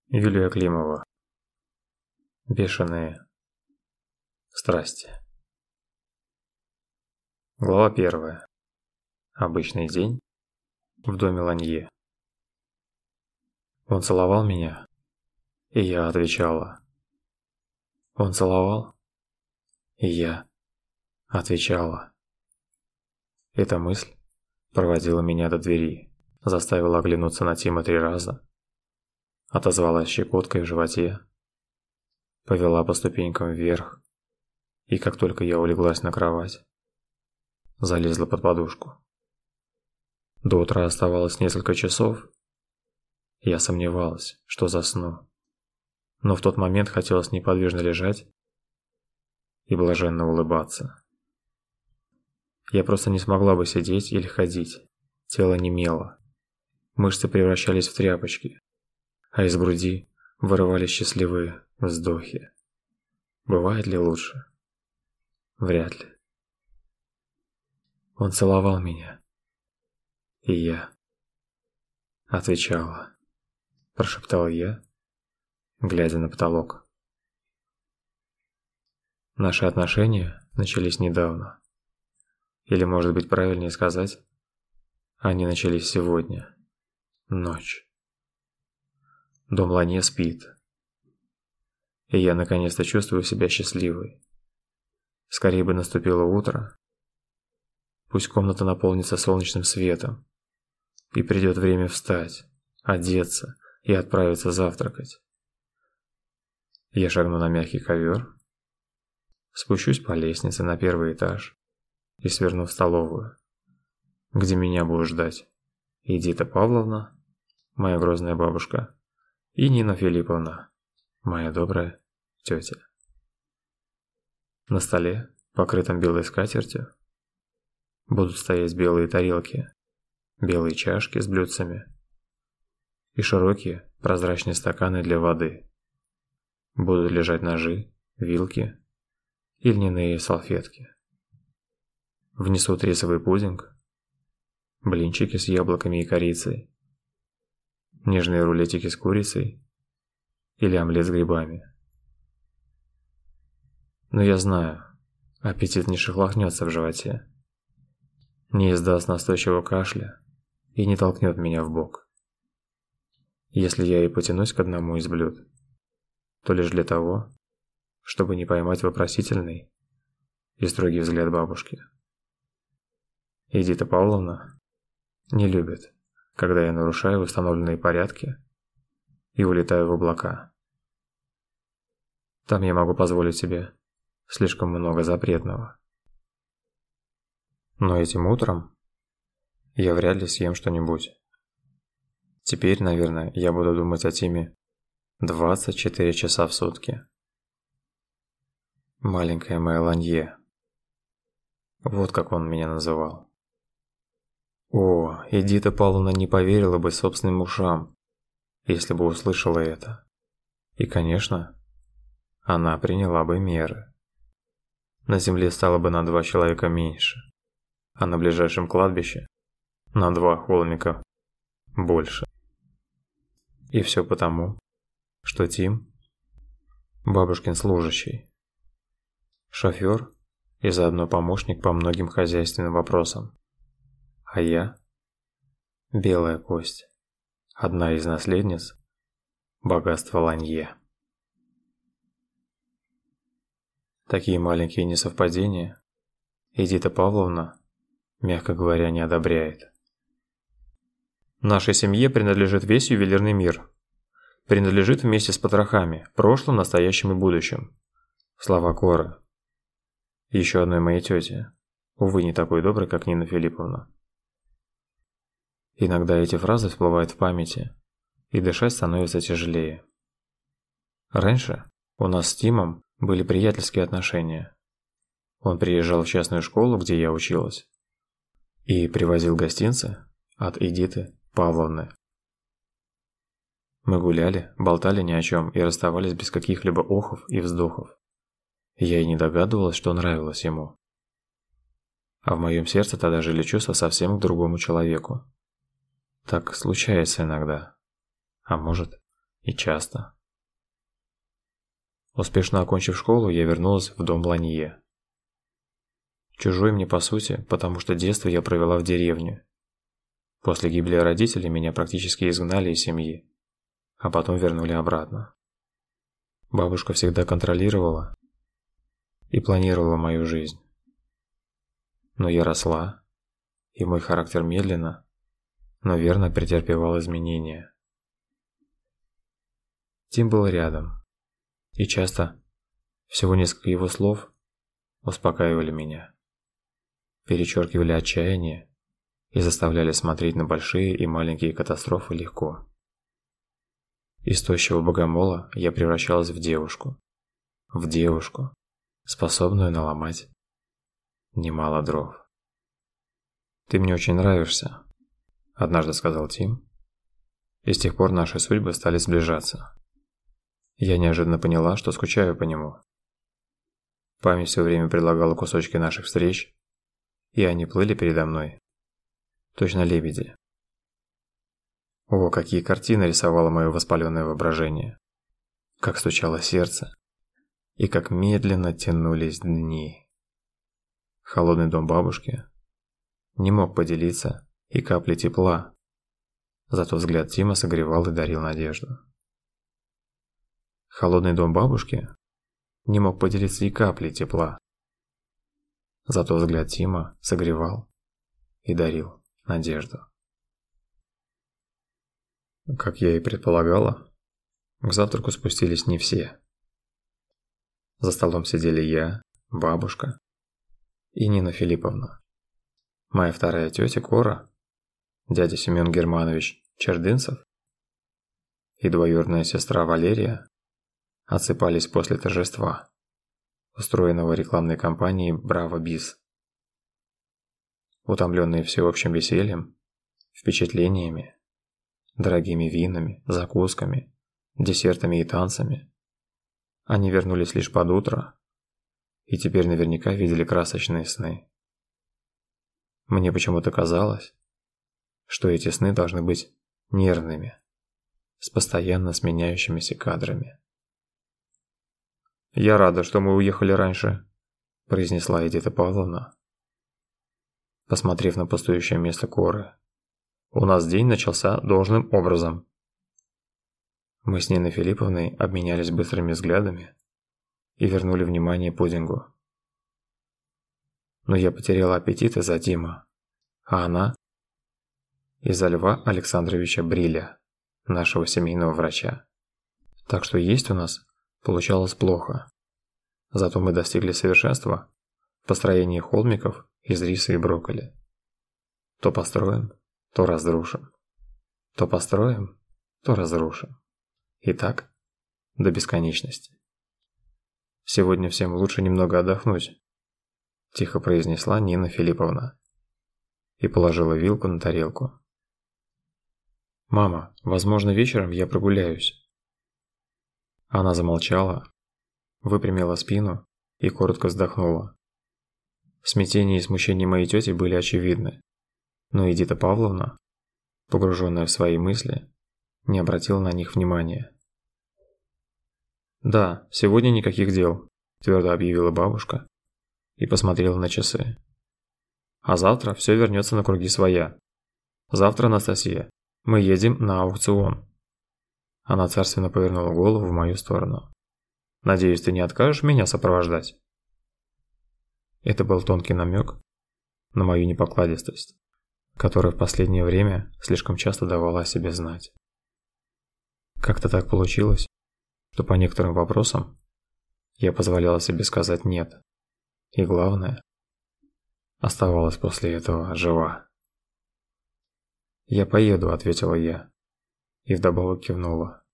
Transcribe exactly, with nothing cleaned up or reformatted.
Юлия Климова. Бешеные страсти. Глава первая. Обычный день в доме Ланье. Он целовал меня, и я отвечала. Он целовал, и я отвечала. Эта мысль проводила меня до двери, заставила оглянуться на Тима три раза, отозвалась щекоткой в животе, повела по ступенькам вверх, и как только я улеглась на кровать, залезла под подушку. До утра оставалось несколько часов. Я сомневалась, что засну, но в тот момент хотелось неподвижно лежать и блаженно улыбаться. Я просто не смогла бы сидеть или ходить, тело немело, мышцы превращались в тряпочки, а из груди вырывались счастливые вздохи. Бывает ли лучше? Вряд ли. Он целовал меня, и я отвечала, прошептал я, глядя на потолок. Наши отношения начались недавно. Или, может быть, правильнее сказать, они начались сегодня. Ночь. Дом Ланье спит. И я наконец-то чувствую себя счастливой. Скорее бы наступило утро. Пусть комната наполнится солнечным светом. И придет время встать, одеться и отправиться завтракать. Я шагну на мягкий ковер, спущусь по лестнице на первый этаж и сверну в столовую, где меня будут ждать Эдита Павловна, моя грозная бабушка, и Нина Филипповна, моя добрая тетя. На столе, покрытом белой скатертью, будут стоять белые тарелки, белые чашки с блюдцами и широкие прозрачные стаканы для воды. Будут лежать ножи, вилки и льняные салфетки. Внесут рисовый пудинг, блинчики с яблоками и корицей, нежные рулетики с курицей или омлет с грибами. Но я знаю, аппетит не шелохнется в животе, не издаст настойчивого кашля и не толкнет меня в бок. Если я и потянусь к одному из блюд, то лишь для того, чтобы не поймать вопросительный и строгий взгляд бабушки. Эдита Павловна не любит, когда я нарушаю установленные порядки и улетаю в облака. Там я могу позволить себе слишком много запретного. Но этим утром я вряд ли съем что-нибудь. Теперь, наверное, я буду думать о Тиме двадцать четыре часа в сутки. Маленькая моя Ланье. Вот как он меня называл. О, Эдита Павловна не поверила бы собственным ушам, если бы услышала это. И, конечно, она приняла бы меры. На земле стало бы на два человека меньше, а на ближайшем кладбище на два холмика больше. И все потому, что Тим – бабушкин служащий, шофер и заодно помощник по многим хозяйственным вопросам. А я – белая кость, одна из наследниц богатства Ланье. Такие маленькие несовпадения Эдита Павловна, мягко говоря, не одобряет. Нашей семье принадлежит весь ювелирный мир. Принадлежит вместе с потрохами, прошлым, настоящим и будущим. Слова Коры. Еще одной моей тети, увы, не такой доброй, как Нина Филипповна. Иногда эти фразы всплывают в памяти, и дышать становится тяжелее. Раньше у нас с Тимом были приятельские отношения. Он приезжал в частную школу, где я училась, и привозил гостинцы от Эдиты Павловны. Мы гуляли, болтали ни о чем и расставались без каких-либо охов и вздохов. Я и не догадывалась, что нравилось ему. А в моем сердце тогда жили чувства совсем к другому человеку. Так случается иногда. А может, и часто. Успешно окончив школу, я вернулась в дом Ланье. Чужой мне по сути, потому что детство я провела в деревне. После гибели родителей меня практически изгнали из семьи, а потом вернули обратно. Бабушка всегда контролировала и планировала мою жизнь. Но я росла, и мой характер медленно, но верно претерпевал изменения. Тим был рядом, и часто всего несколько его слов успокаивали меня, перечеркивали отчаяние и заставляли смотреть на большие и маленькие катастрофы легко. Из тощего богомола я превращалась в девушку, в девушку, способную наломать немало дров. «Ты мне очень нравишься», – однажды сказал Тим, и с тех пор наши судьбы стали сближаться. Я неожиданно поняла, что скучаю по нему. Память все время предлагала кусочки наших встреч, и они плыли передо мной, точно лебеди. О, какие картины рисовало мое воспаленное воображение, как стучало сердце, и как медленно тянулись дни. Холодный дом бабушки не мог поделиться и капли тепла, зато взгляд Тима согревал и дарил надежду. Холодный дом бабушки не мог поделиться и каплей тепла, зато взгляд Тима согревал и дарил надежду. Как я и предполагала, к завтраку спустились не все. За столом сидели я, бабушка и Нина Филипповна. Моя вторая тетя Кора, дядя Семен Германович Чердынцев и двоюродная сестра Валерия отсыпались после торжества, устроенного рекламной кампанией «Браво Бис». Утомленные всеобщим весельем, впечатлениями, дорогими винами, закусками, десертами и танцами, они вернулись лишь под утро и теперь наверняка видели красочные сны. Мне почему-то казалось, что эти сны должны быть нервными, с постоянно сменяющимися кадрами. «Я рада, что мы уехали раньше», – произнесла Эдита Павловна, посмотрев на пустующее место Коры. «У нас день начался должным образом». Мы с Ниной Филипповной обменялись быстрыми взглядами и вернули внимание пудингу. Но я потеряла аппетит из-за Тима, а она – из-за Льва Александровича Бриля, нашего семейного врача. Так что есть у нас получалось плохо. Зато мы достигли совершенства в построении холмиков из риса и брокколи. То построим, то разрушим. То построим, то разрушим. И так до бесконечности. «Сегодня всем лучше немного отдохнуть», – тихо произнесла Нина Филипповна и положила вилку на тарелку. «Мама, возможно, вечером я прогуляюсь». Она замолчала, выпрямила спину и коротко вздохнула. Смятение и смущение моей тети были очевидны, но Эдита Павловна, погруженная в свои мысли, не обратила на них внимания. «Да, сегодня никаких дел», – твердо объявила бабушка и посмотрела на часы. «А завтра все вернется на круги своя. Завтра, Анастасия, мы едем на аукцион». Она царственно повернула голову в мою сторону. «Надеюсь, ты не откажешь меня сопровождать?» Это был тонкий намек на мою непокладистость, которая в последнее время слишком часто давала о себе знать. Как-то так получилось, что по некоторым вопросам я позволяла себе сказать «нет». И главное, оставалась после этого жива. «Я поеду», — ответила я, и вдобавок кивнула.